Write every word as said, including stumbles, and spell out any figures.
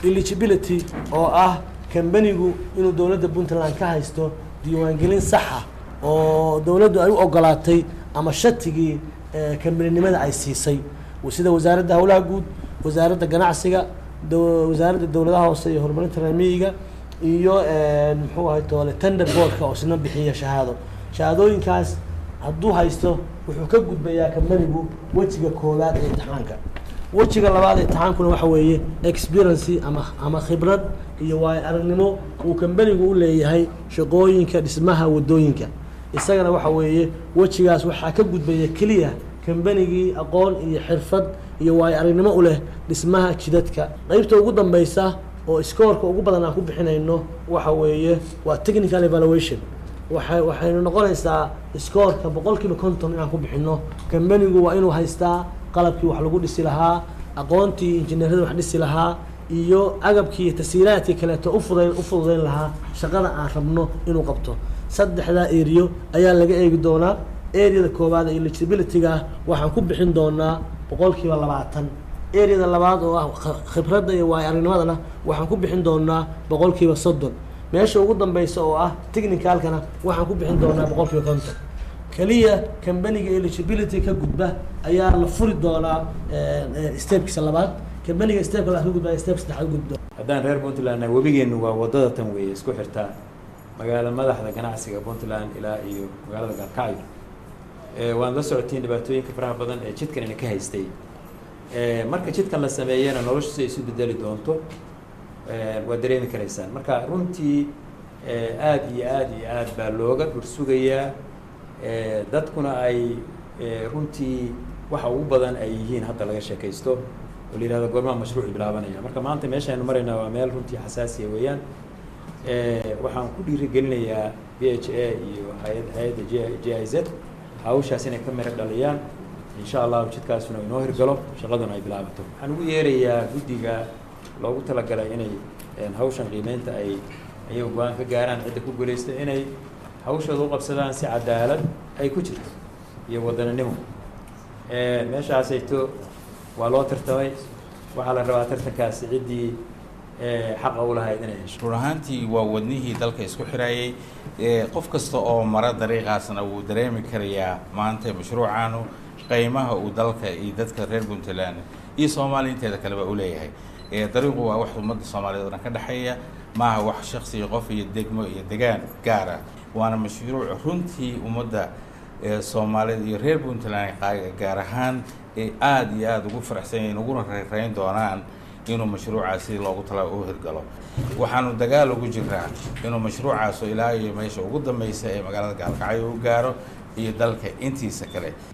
eligibility oo ah kambanigu inuu dowladda Puntland ka haysto diiwaangelin sax ah oo dowladdu ay u ogolaatay ama shatigii kambaninimada ay siisay sida wasaaradda hawlaha guud wasaaradda ganacsiga wasaaradda dowladaha hoose iyo horumarinta reemiyiga iyo muxuu ahay toole tender boardka oo isna bixiya shahaado shahaadooyinkaas hadduu haysto wuxuu ka gudbayaa kambanigu wejiga koowaad ee imtixaanka wejiga labaad ee imtixaankuna waxa weeye experience ama ama khibrad iyo waay aragnimo uu kambanigu u leeyahay shaqooyinka dhismaha wadooyinka isagana waxa weeye wejigaas waxaa ka gudbaya kaliya kambanigii aqoon iyo xirfad iyo waay aragnimo u leh dhismaha jidadka qaybta ugu dambaysa oo scoorka ugu badan aan ku bixinayno waxa weeye waa technical evaluation waxay waxaynu noqonaysaa scoorka boqolkiiba konton inaan ku bixino kambanigu waa inuu haystaa qalabkii wax lagu dhisi lahaa aqoontii injineerada wax dhisi lahaa iyo agabkii tasiilaadkii kaleeto u fudayn u fududayn lahaa shaqada aan rabno inuu qabto saddexda area ayaa laga eegi doonaa area koowaad ee eligibility-ga waxaan ku bixin doonaa boqolkiiba labaatan area labaad oo ah khibradda iyo waay aragnimadana waxaan ku bixin doonaa boqolkiiba soddon meesha ugu dambaysa oo ah technicalkana waxaan ku bixin doonaa boqolkiiba konton kaliya kambaniga eligibility ka gudba ayaa la furi doonaa stepkiisa labaad kambaniga stepka la gudba step saddexaad gudba haddaan reer Puntland wabigeenu waa wadada tan weeye isku xirtaa magaalada madaxda ganacsiga Puntland ilaa iyo magaalada Galkacyo ee waan la socotiin dhibaatooyinka faraha badan ee jidkan inay ka haystay ee marka jidkan la sameeyana noloshiisa isu bedeli doonto ee waa dareemi karaysaan marka runtii ee aad iyo aad iyo aad baa looga dhursugayaa ee dadkuna ay runtii waxa ugu badan ay yihiin hadda laga sheekaysto oo leeyahay goorma mashruuc bilaabanaya marka maanta meesha aynu maraynaa waa meel runtii xasaasi ah weeyaan ee waxaan ku dhiirigelinayaa B H A iyo hay'adda J I Z hawshaas inay ka mara dhaliyaan insha Allah jidkaasuna inoo hirgalo shaqaduna ay bilaabato waxaan ugu yeerayaa guddiga loogu talagalay inay hawshan qiimeynta ay ayagu go'aan ka gaaraan cidda ku guuleysta inay hawshooda u qabsadaan si cadaalad ay ku jirto iyo wadananimo ee meeshaasayto waa loo tartamay waxaa la rabaa tartankaasi ciddii ee xaq u lahayd inay hesho run ahaantii waa wadnihii dalka isku xiraayay ee qof kasta oo mara dariiqaasna wuu dareemi karayaa maanta mashruucaanu qiimaha uu dalka iyo dadka reer Puntland iyo Soomaaliyeed kaleba u leeyahay ee dariiqu waa wax ummadda Soomaaliyeed oo ka dhaxeeya maaha wax shakhsi qof iyo degmo iyo deegaan gaar ah waana mashruuc runtii ummadda ee Soomaaliyeed iyo reer Puntland gaar ahaan ee aad iyo aad ugu faraxsan yihiin ugu reereyn doonaan inuu mashruucaasi loogu talagalay uu hirgalo waxaanu dagaal ugu jiraa inuu mashruucaas ilaa iyo meesha ugu dambeysay ee magaalada Galkacyo uu gaaro iyo dalka intiisa kale